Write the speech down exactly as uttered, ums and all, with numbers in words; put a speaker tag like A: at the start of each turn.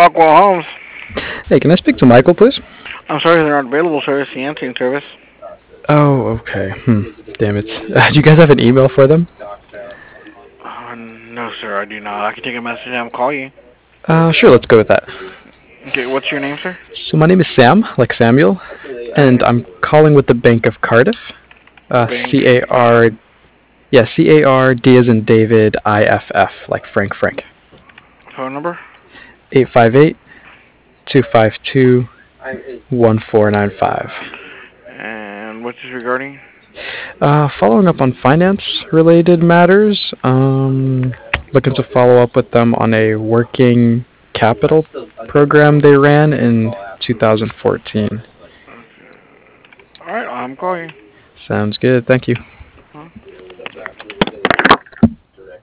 A: Rockwell Homes.
B: Hey, can I speak to Michael, please?
A: I'm sorry they're not available, sir. It's the answering service.
B: Oh, okay. Hmm. Damn it. Uh, do you guys have an email for them?
A: Uh, no, sir, I do not. I can take a message and have them call you.
B: Uh, sure, let's go with that.
A: Okay, what's your name, sir?
B: So my name is Sam, like Samuel, and I'm calling with the Bank of Cardiff. Uh,
A: Bank.
B: C A R, yeah, C A R D as in David, I F F, like Frank Frank.
A: Phone number?
B: Eight five eight two five two one four nine five.
A: And what's this regarding?
B: Uh, following up on finance-related matters, um, looking to follow up with them on a working capital program they ran in two thousand fourteen.
A: Alright, I'm calling.
B: Sounds good. Thank you.
A: Huh?